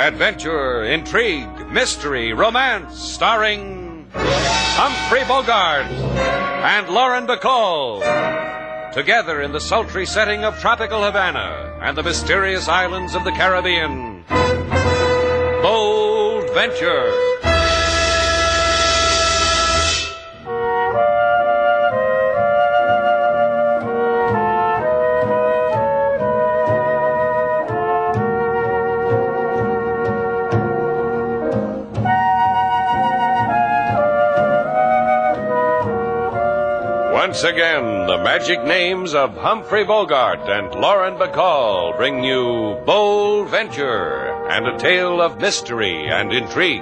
Adventure, intrigue, mystery, romance, starring Humphrey Bogart and Lauren Bacall. Together in the sultry setting of tropical Havana and the mysterious islands of the Caribbean. Bold Venture. Once again, the magic names of Humphrey Bogart and Lauren Bacall bring you Bold Venture and a tale of mystery and intrigue.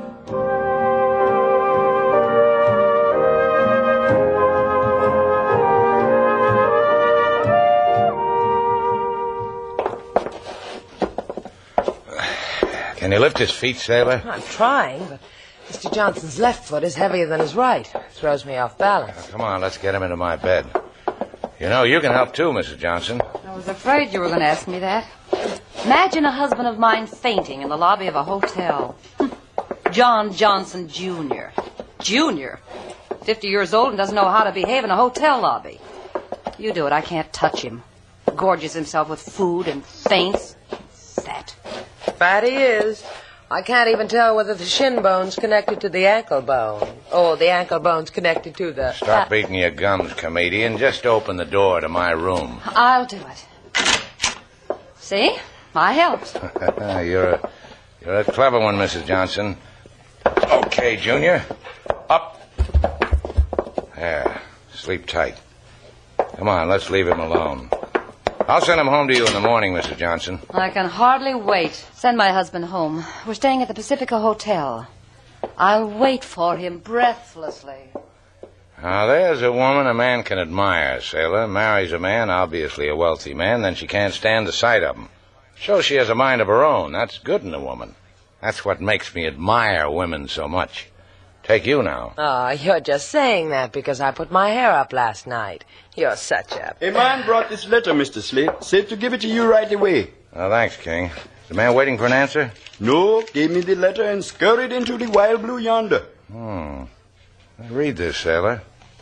Can you lift his feet, sailor? I'm trying, but Mr. Johnson's left foot is heavier than his right. Throws me off balance. Come on, let's get him into my bed. You know, you can help too, Mrs. Johnson. I was afraid you were going to ask me that. Imagine a husband of mine fainting in the lobby of a hotel. John Johnson, Jr. Junior. 50 years old and doesn't know how to behave in a hotel lobby. You do it, I can't touch him. Gorges himself with food and faints. Fat. Fat he is. I can't even tell whether the shin bone's connected to the ankle bone or the ankle bone's connected to the... Stop beating your gums, comedian. Just open the door to my room. I'll do it. See? I helped. You're a clever one, Mrs. Johnson. Okay, Junior. Up. There. Sleep tight. Come on, let's leave him alone. I'll send him home to you in the morning, Mrs. Johnson. I can hardly wait. Send my husband home. We're staying at the Pacifica Hotel. I'll wait for him breathlessly. Now, there's a woman a man can admire, sailor. Marries a man, obviously a wealthy man, then she can't stand the sight of him. Shows she has a mind of her own. That's good in a woman. That's what makes me admire women so much. Take you now. Oh, you're just saying that because I put my hair up last night. You're such a... A man brought this letter, Mr. Slade. Said to give it to you right away. Oh, thanks, King. Is the man waiting for an answer? No, gave me the letter and scurried into the wild blue yonder. Read this, sailor.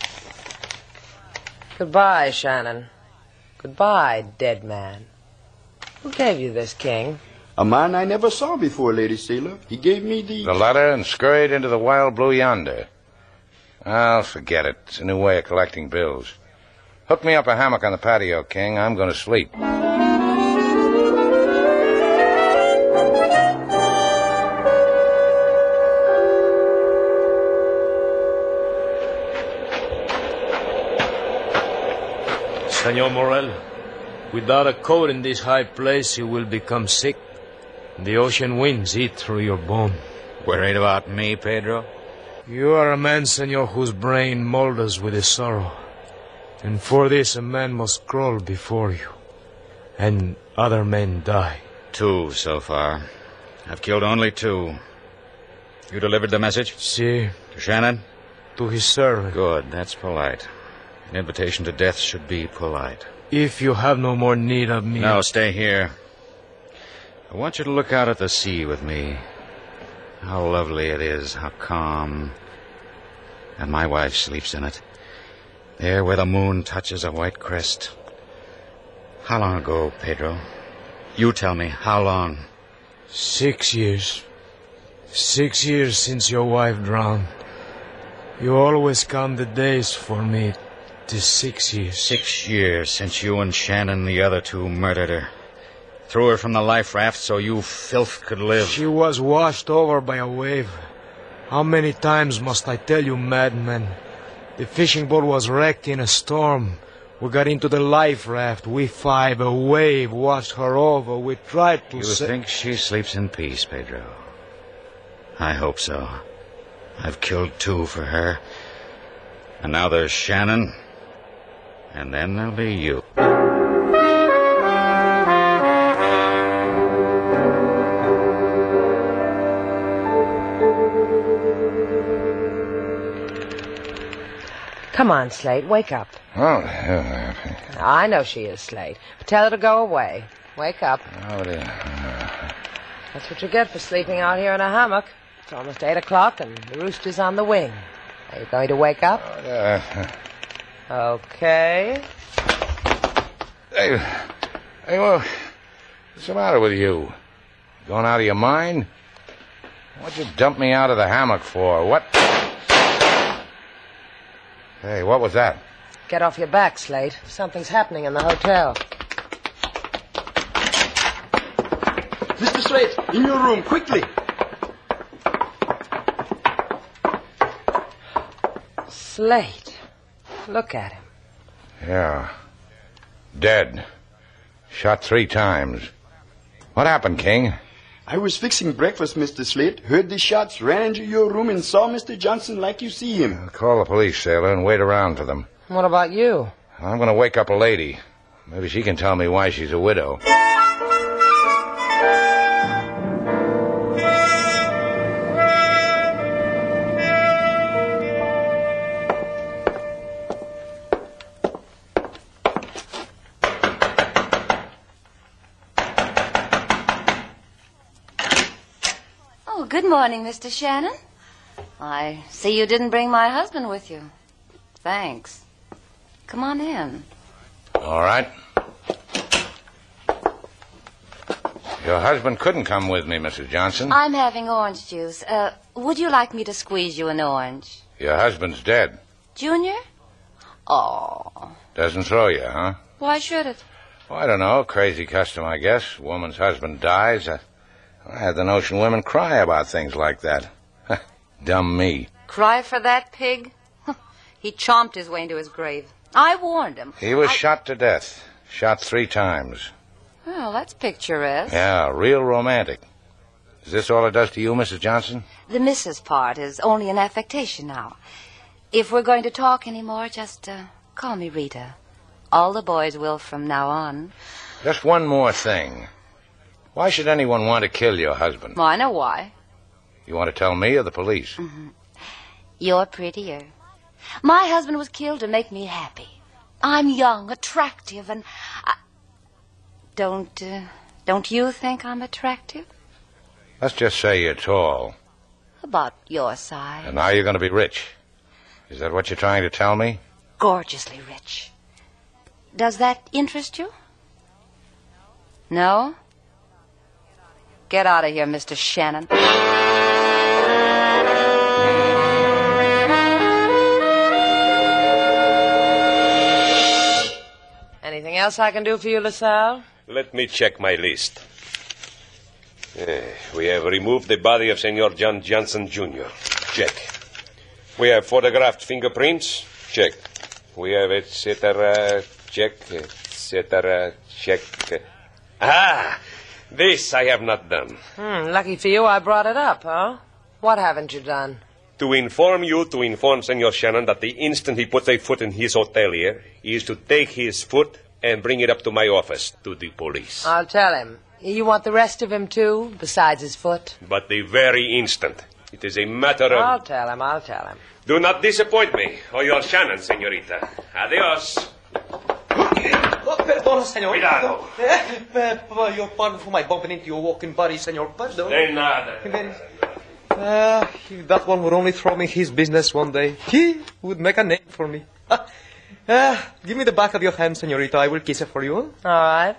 Goodbye, Shannon. Goodbye, dead man. Who gave you this, King? A man I never saw before, Lady Sailor. He gave me the letter and scurried into the wild blue yonder. I'll forget it. It's a new way of collecting bills. Hook me up a hammock on the patio, King. I'm going to sleep. Senor Morel, without a coat in this high place, you will become sick. The ocean winds eat through your bone. Worried about me, Pedro? You are a man, senor, whose brain molders with his sorrow. And for this, a man must crawl before you. And other men die. 2 so far. I've killed only 2. You delivered the message? Si. To Shannon? To his servant. Good, that's polite. An invitation to death should be polite. If you have no more need of me... No, stay here. I want you to look out at the sea with me. How lovely it is, how calm. And my wife sleeps in it. There where the moon touches a white crest. How long ago, Pedro? You tell me, how long? 6 years. 6 years since your wife drowned. You always count the days for me. 'Tis 6 years. 6 years since you and Shannon, the other 2, murdered her. Threw her from the life raft so you filth could live. She was washed over by a wave. How many times must I tell you, madman? The fishing boat was wrecked in a storm. We got into the life raft. We 5, a wave washed her over. We tried to... You think she sleeps in peace, Pedro? I hope so. I've killed 2 for her. And now there's Shannon. And then there'll be you. Come on, Slate, wake up. Oh, I know she is, Slate. But tell her to go away. Wake up. Oh, dear. That's what you get for sleeping out here in a hammock. It's almost 8 o'clock and the rooster's on the wing. Are you going to wake up? Okay. Hey, what's the matter with you? Going out of your mind? What'd you dump me out of the hammock for? What? Hey, what was that? Get off your back, Slate. Something's happening in the hotel. Mr. Slate, in your room, quickly. Slate. Look at him. Yeah. Dead. Shot 3 times. What happened, King? I was fixing breakfast, Mr. Slate. Heard the shots, ran into your room and saw Mr. Johnson like you see him. Call the police, sailor, and wait around for them. What about you? I'm going to wake up a lady. Maybe she can tell me why she's a widow. Good morning, Mr. Shannon. I see you didn't bring my husband with you. Thanks. Come on in. All right. Your husband couldn't come with me, Mrs. Johnson. I'm having orange juice. Would you like me to squeeze you an orange? Your husband's dead. Junior? Oh. Doesn't throw you, huh? Why should it? Well, I don't know. Crazy custom, I guess. Woman's husband dies. I had the notion women cry about things like that. Dumb me. Cry for that pig? He chomped his way into his grave. I warned him. He was shot to death. Shot 3 times. Well, that's picturesque. Yeah, real romantic. Is this all it does to you, Mrs. Johnson? The Mrs. part is only an affectation now. If we're going to talk anymore, just call me Rita. All the boys will from now on. Just one more thing. Why should anyone want to kill your husband? Well, I know why. You want to tell me or the police? Mm-hmm. You're prettier. My husband was killed to make me happy. I'm young, attractive, and don't you think I'm attractive? Let's just say you're tall. About your size. And now you're going to be rich. Is that what you're trying to tell me? Gorgeously rich. Does that interest you? No? Get out of here, Mr. Shannon. Anything else I can do for you, LaSalle? Let me check my list. We have removed the body of Senor John Johnson, Jr. Check. We have photographed fingerprints. Check. We have etc. Check. Etc. Check. Ah! This I have not done. Lucky for you I brought it up, huh? What haven't you done? To inform Senor Shannon that the instant he puts a foot in his hotel here, he is to take his foot and bring it up to my office, to the police. I'll tell him. You want the rest of him, too, besides his foot? But the very instant. It is a matter of... I'll tell him. Do not disappoint me, or your Shannon, señorita. Adios. Perdona, senor. Cuidado. Your pardon for my bumping into your walking body, senor. Pardon. De nada. If that one would only throw me his business one day, he would make a name for me. Give me the back of your hand, señorita. I will kiss it for you. All right.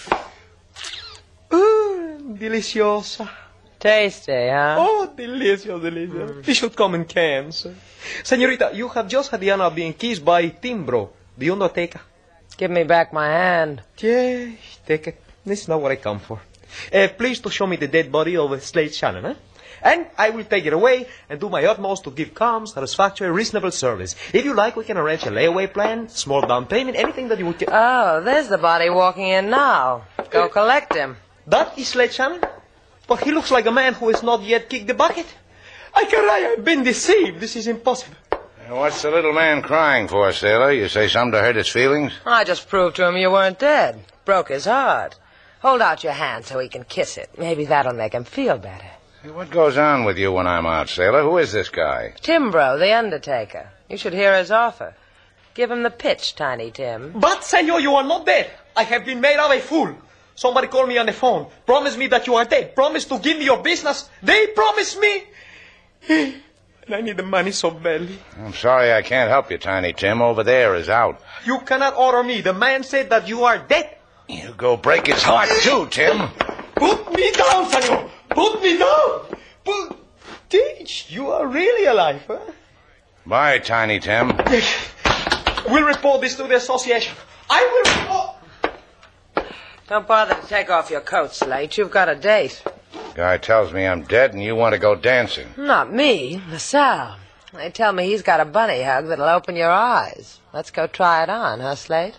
Deliciosa. Tasty, huh? Oh, delicious. It should come in cans. Señorita, you have just had the honor of being kissed by Timbro, the undertaker. Give me back my hand. Yeah, take it. This is not what I come for. Please to show me the dead body of Slate Shannon, eh? And I will take it away and do my utmost to give calm, satisfactory, reasonable service. If you like, we can arrange a layaway plan, small down payment, anything that you would... Oh, there's the body walking in now. Go collect him. That is Slate Shannon? But he looks like a man who has not yet kicked the bucket. I've been deceived. This is impossible. What's the little man crying for, sailor? You say something to hurt his feelings? I just proved to him you weren't dead. Broke his heart. Hold out your hand so he can kiss it. Maybe that'll make him feel better. Hey, what goes on with you when I'm out, sailor? Who is this guy? Timbro, the undertaker. You should hear his offer. Give him the pitch, Tiny Tim. But, senor, you are not dead. I have been made of a fool. Somebody call me on the phone. Promise me that you are dead. Promise to give me your business. They promise me. And I need the money so badly. I'm sorry I can't help you, Tiny Tim. Over there is out. You cannot order me. The man said that you are dead. You go break his heart, too, Tim. Put me down, senor. Put me down. Teach, you are really alive, huh? Bye, Tiny Tim. We'll report this to the association. I will report. Don't bother to take off your coat, Slate. You've got a date. Guy tells me I'm dead and you want to go dancing. Not me, LaSalle. They tell me he's got a bunny hug that'll open your eyes. Let's go try it on, huh, Slate?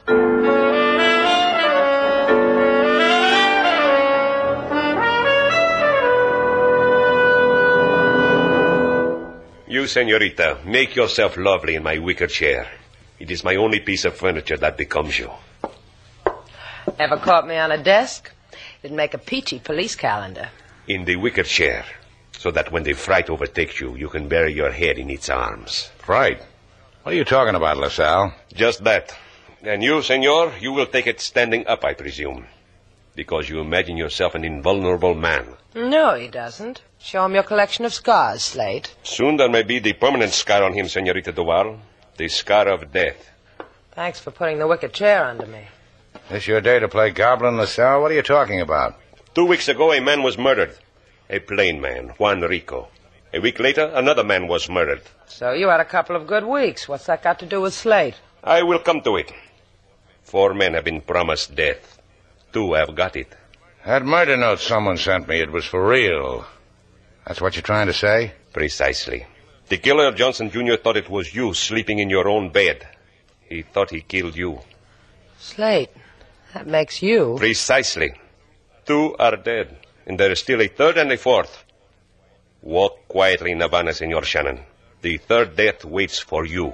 You, senorita, make yourself lovely in my wicker chair. It is my only piece of furniture that becomes you. Ever caught me on a desk? It'd make a peachy police calendar. In the wicker chair, so that when the fright overtakes you, you can bury your head in its arms. Fright? What are you talking about, LaSalle? Just that. And you, senor, you will take it standing up, I presume. Because you imagine yourself an invulnerable man. No, he doesn't. Show him your collection of scars, Slate. Soon there may be the permanent scar on him, senorita Duval. The scar of death. Thanks for putting the wicker chair under me. This your day to play goblin, LaSalle? What are you talking about? 2 weeks ago, a man was murdered. A plain man, Juan Rico. A week later, another man was murdered. So you had a couple of good weeks. What's that got to do with Slate? I will come to it. 4 men have been promised death. 2 have got it. That murder note someone sent me, it was for real. That's what you're trying to say? Precisely. The killer, Johnson Jr., thought it was you sleeping in your own bed. He thought he killed you. Slate, that makes you... Precisely. 2 are dead, and there is still a third and a fourth. Walk quietly in Havana, Senor Shannon. The third death waits for you.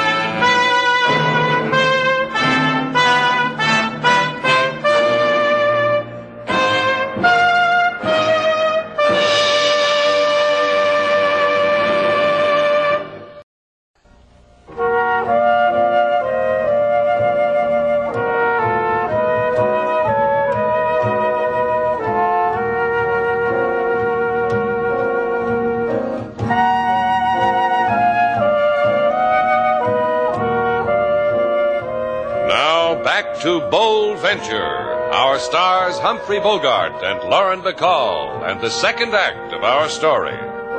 To Bold Venture, our stars Humphrey Bogart and Lauren Bacall, and the second act of our story.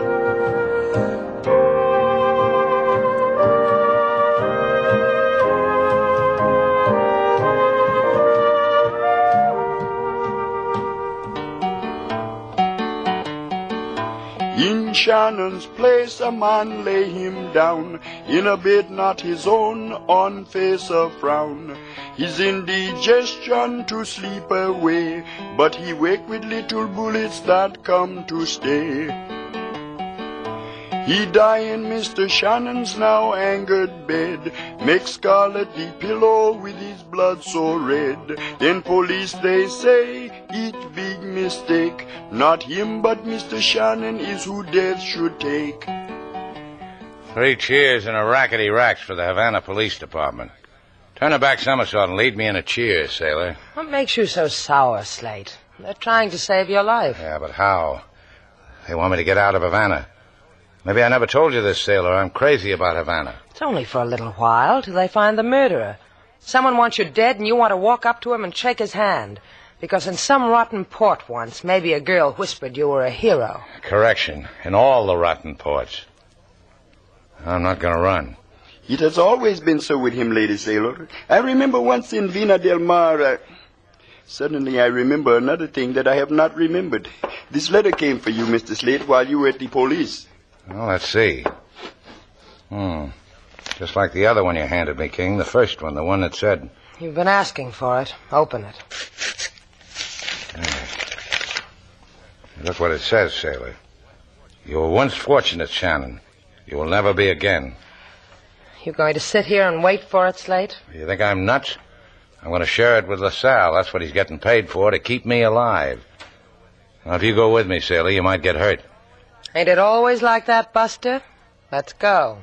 In Shannon's place a man lay him down, in a bed not his own, on face a frown. His indigestion to sleep away, but he wake with little bullets that come to stay. He die in Mr. Shannon's now angered bed, make scarlet the pillow with his blood so red. Then police they say, it big mistake, not him but Mr. Shannon is who death should take. 3 cheers and a rackety racks for the Havana Police Department. Turn a back somersault and lead me in a cheer, sailor. What makes you so sour, Slate? They're trying to save your life. Yeah, but how? They want me to get out of Havana. Maybe I never told you this, sailor. I'm crazy about Havana. It's only for a little while, till they find the murderer. Someone wants you dead, and you want to walk up to him and shake his hand. Because in some rotten port once, maybe a girl whispered you were a hero. Correction. In all the rotten ports. I'm not going to run. It has always been so with him, Lady Sailor. I remember once in Vina del Mar... Suddenly I remember another thing that I have not remembered. This letter came for you, Mr. Slate, while you were at the police. Well, let's see. Just like the other one you handed me, King. The first one, the one that said... You've been asking for it. Open it. Look what it says, sailor. You were once fortunate, Shannon. You will never be again. You going to sit here and wait for it, Slate? You think I'm nuts? I'm going to share it with LaSalle. That's what he's getting paid for, to keep me alive. Now, if you go with me, sailor, you might get hurt. Ain't it always like that, Buster? Let's go.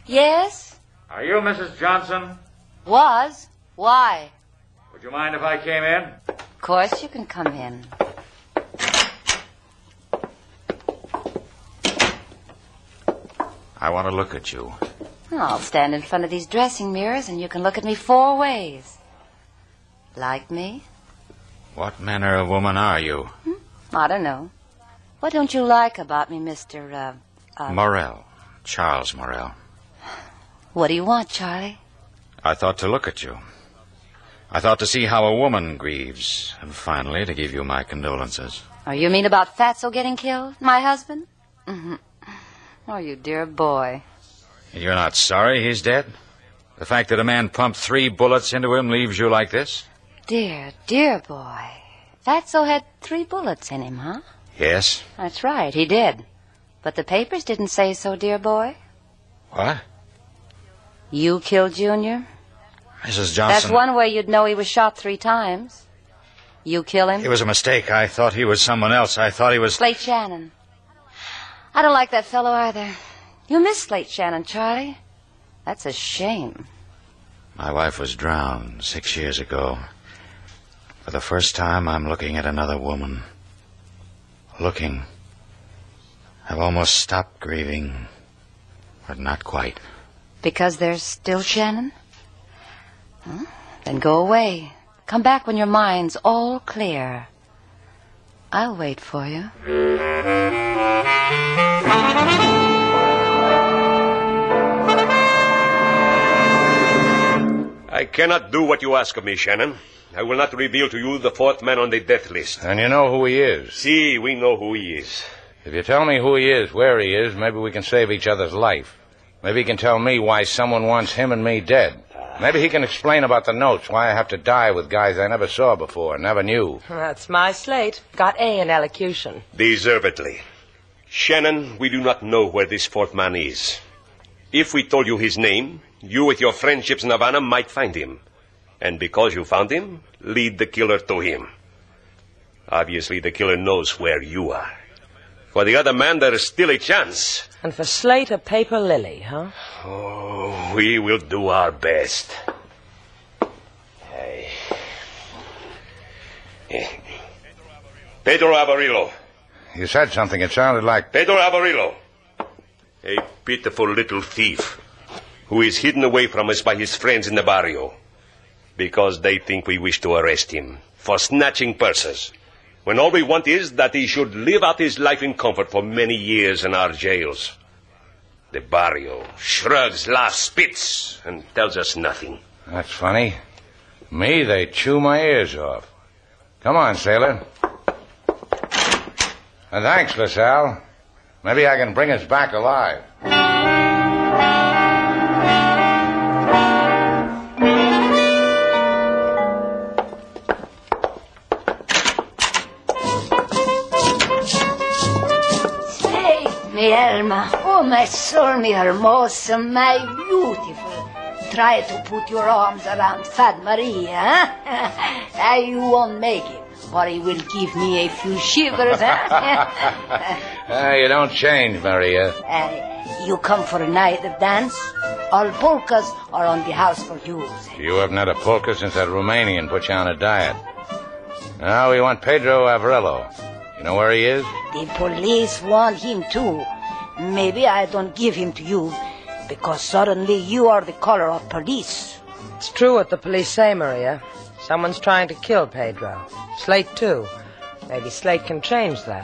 Yes? Are you Mrs. Johnson? Was. Why? Would you mind if I came in? Of course you can come in. I want to look at you. I'll stand in front of these dressing mirrors and you can look at me 4 ways. Like me? What manner of woman are you? I don't know. What don't you like about me, Mr. Morrell. Charles Morrell. What do you want, Charlie? I thought to look at you. I thought to see how a woman grieves, and finally to give you my condolences. Oh, you mean about Fatso getting killed? My husband? Oh, you dear boy. You're not sorry he's dead? The fact that a man pumped 3 bullets into him leaves you like this? Dear, dear boy. Fatso had 3 bullets in him, huh? Yes. That's right, he did. But the papers didn't say so, dear boy. What? You killed Junior? Mrs. Johnson... That's one way you'd know he was shot 3 times. You kill him? It was a mistake. I thought he was someone else. I thought he was... Slate Shannon. I don't like that fellow either. You miss Slate Shannon, Charlie. That's a shame. My wife was drowned 6 years ago. For the first time, I'm looking at another woman. Looking. I've almost stopped grieving, but not quite. Because there's still Shannon? Then go away. Come back when your mind's all clear. I'll wait for you. I cannot do what you ask of me, Shannon. I will not reveal to you the 4th man on the death list. And you know who he is? See, we know who he is. If you tell me who he is, where he is, maybe we can save each other's life. Maybe he can tell me why someone wants him and me dead. Maybe he can explain about the notes, why I have to die with guys I never saw before, never knew. That's my slate. Got A in elocution. Deservedly. Shannon, we do not know where this 4th man is. If we told you his name, you with your friendships in Havana might find him. And because you found him, lead the killer to him. Obviously, the killer knows where you are. For the other man, there is still a chance. And for Slate, a paper lily, huh? Oh, we will do our best. Pedro Avarillo. You said something. It sounded like... Pedro Avarillo. A pitiful little thief who is hidden away from us by his friends in the barrio because they think we wish to arrest him for snatching purses, when all we want is that he should live out his life in comfort for many years in our jails. The barrio shrugs, laughs, spits, and tells us nothing. That's funny. Me, they chew my ears off. Come on, sailor. And thanks, LaSalle. Maybe I can bring us back alive. Mi Alma, oh my soul, mi hermosa, my beautiful. Try to put your arms around Fat Maria, huh? You won't make it, or he will give me a few shivers, huh? You don't change, Maria. You come for a night of dance? All polkas are on the house for you. You haven't had a polka since that Romanian put you on a diet. Now we want Pedro Avarillo. You know where he is? The police want him too. Maybe I don't give him to you because suddenly you are the caller of police. It's true what the police say, Maria. Someone's trying to kill Pedro. Slate, too. Maybe Slate can change that.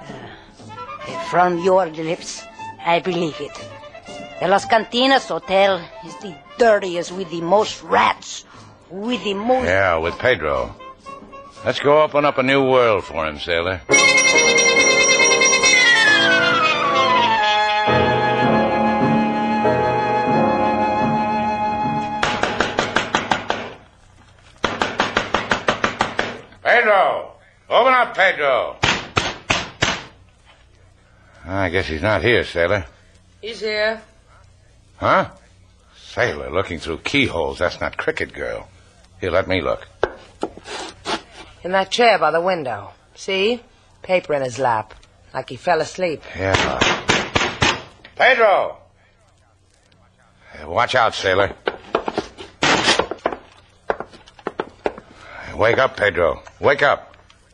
From your lips, I believe it. The Las Cantinas Hotel is the dirtiest with the most rats. With the most... Yeah, with Pedro. Let's go open up a new world for him, sailor. Pedro! Open up, Pedro! I guess he's not here, sailor. He's here. Huh? Sailor looking through keyholes. That's not Cricket Girl. Here, let me look. In that chair by the window. See? Paper in his lap. Like he fell asleep. Yeah. Pedro! Watch out, sailor. Wake up, Pedro. Wake up.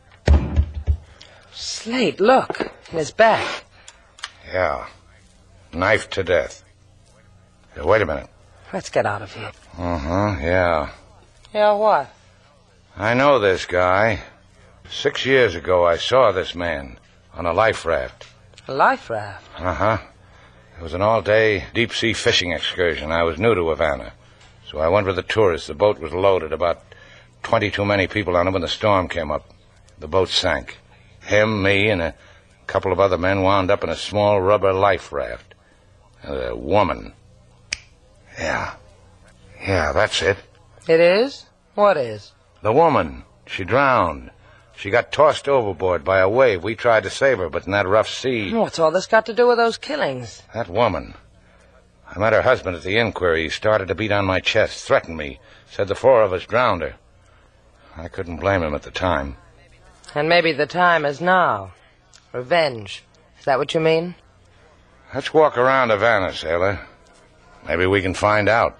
Slate, look. In his back. Yeah. Knifed to death. Wait a minute. Let's get out of here. Yeah. Yeah, what? I know this guy. 6 years ago, I saw this man on a life raft. A life raft? It was an all-day deep-sea fishing excursion. I was new to Havana, so I went with the tourists. The boat was loaded, about 20 too many people on it when the storm came up. The boat sank. Him, me, and a couple of other men wound up in a small rubber life raft. A woman. Yeah, that's it. It is? What is? The woman. She drowned. She got tossed overboard by a wave. We tried to save her, but in that rough sea... What's all this got to do with those killings? That woman. I met her husband at the inquiry. He started to beat on my chest, threatened me, said the 4 of us drowned her. I couldn't blame him at the time. And maybe the time is now. Revenge. Is that what you mean? Let's walk around Havana, sailor. Maybe we can find out.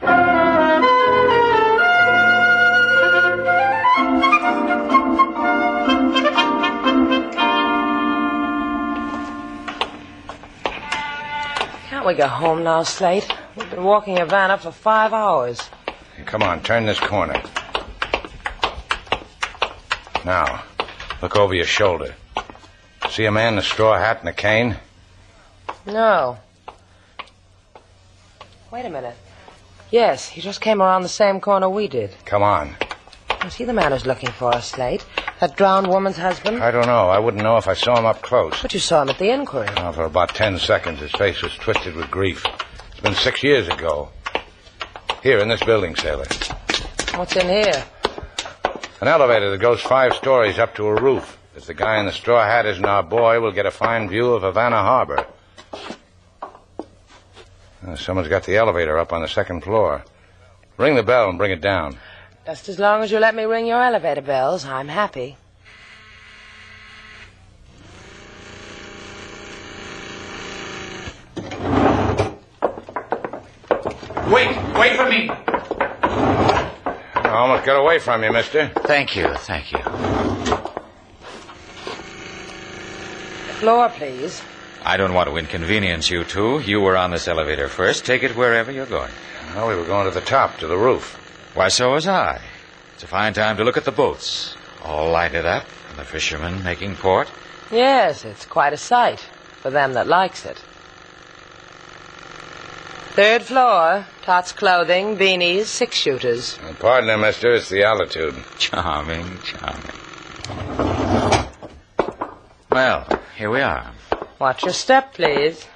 Can't we go home now, Slate? We've been walking Havana for 5 hours. Hey, come on, turn this corner. Now, look over your shoulder. See a man in a straw hat and a cane? No. Wait a minute. Yes, he just came around the same corner we did. Come on. Was he the man who's looking for us, Slate? That drowned woman's husband? I don't know. I wouldn't know if I saw him up close. But you saw him at the inquiry. Oh, for about 10 seconds, his face was twisted with grief. It's been 6 years ago. Here, in this building, sailor. What's in here? An elevator that goes 5 stories up to a roof. If the guy in the straw hat isn't our boy, we'll get a fine view of Havana Harbor. Someone's got the elevator up on the 2nd floor. Ring the bell and bring it down. Just as long as you let me ring your elevator bells, I'm happy. Wait for me. I almost got away from you, mister. Thank you. Floor, please. I don't want to inconvenience you two. You were on this elevator first. Take it wherever you're going. Well, we were going to the top, to the roof. Why, so was I. It's a fine time to look at the boats. All lighted up, and the fishermen making port. Yes, it's quite a sight for them that likes it. 3rd floor, Tots clothing, beanies, 6-shooters. Pardon me, mister, it's the altitude. Charming. Well, here we are. Watch your step, please.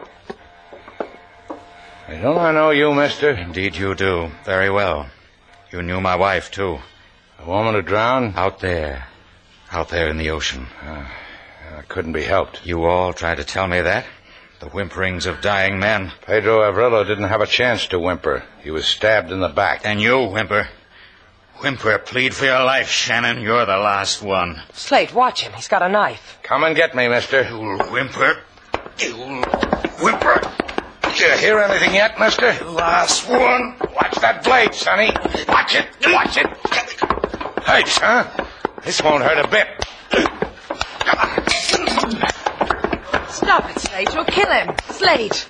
Don't I know you, mister? Indeed you do. Very well. You knew my wife, too. The woman who drowned? Out there in the ocean. It couldn't be helped. You all tried to tell me that? The whimperings of dying men. Pedro Avrilo didn't have a chance to whimper. He was stabbed in the back. And you, whimper. Whimper, plead for your life, Shannon. You're the last one. Slate, watch him. He's got a knife. Come and get me, mister. You'll whimper. You'll whimper. Did you hear anything yet, mister? Last one. Watch that blade, Sonny. Watch it. Hurts, huh? This won't hurt a bit. Stop it, Slate. You'll kill him. Slate.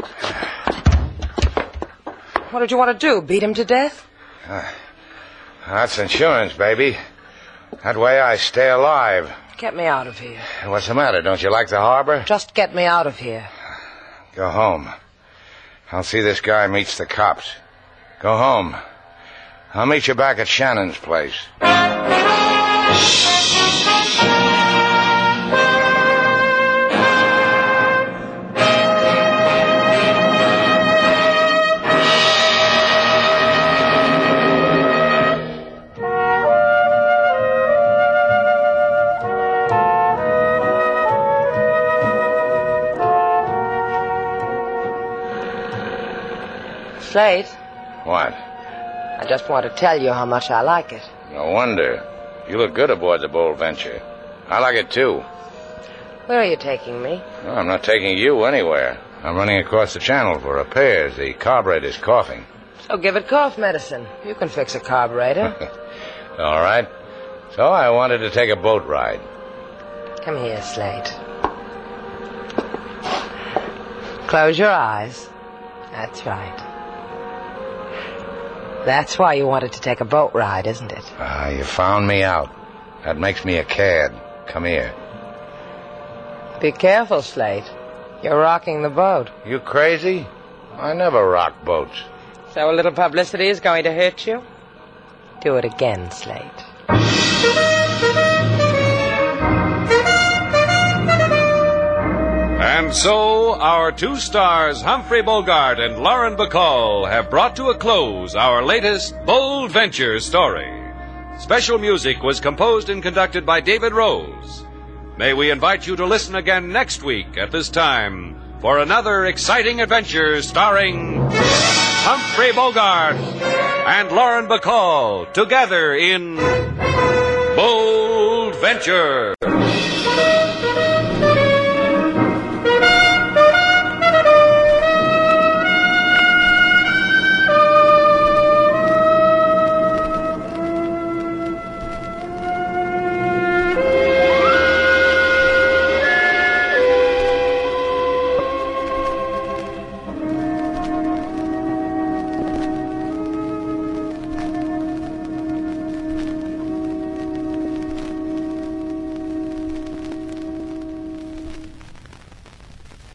What did you want to do? Beat him to death? That's insurance, baby. That way I stay alive. Get me out of here. What's the matter? Don't you like the harbor? Just get me out of here. Go home. I'll see this guy meets the cops. Go home. I'll meet you back at Shannon's place. Slate, What? I just want to tell you how much I like it. No wonder. You look good aboard the Bold Venture. I like it, too. Where are you taking me? No, I'm not taking you anywhere. I'm running across the channel for repairs. The carburetor's coughing. So give it cough medicine. You can fix a carburetor. All right. So I wanted to take a boat ride. Come here, Slate. Close your eyes. That's right. That's why you wanted to take a boat ride, isn't it? You found me out. That makes me a cad. Come here. Be careful, Slate. You're rocking the boat. You crazy? I never rock boats. So a little publicity is going to hurt you? Do it again, Slate. And so, our two stars, Humphrey Bogart and Lauren Bacall, have brought to a close our latest Bold Venture story. Special music was composed and conducted by David Rose. May we invite you to listen again next week at this time for another exciting adventure starring Humphrey Bogart and Lauren Bacall together in Bold Venture.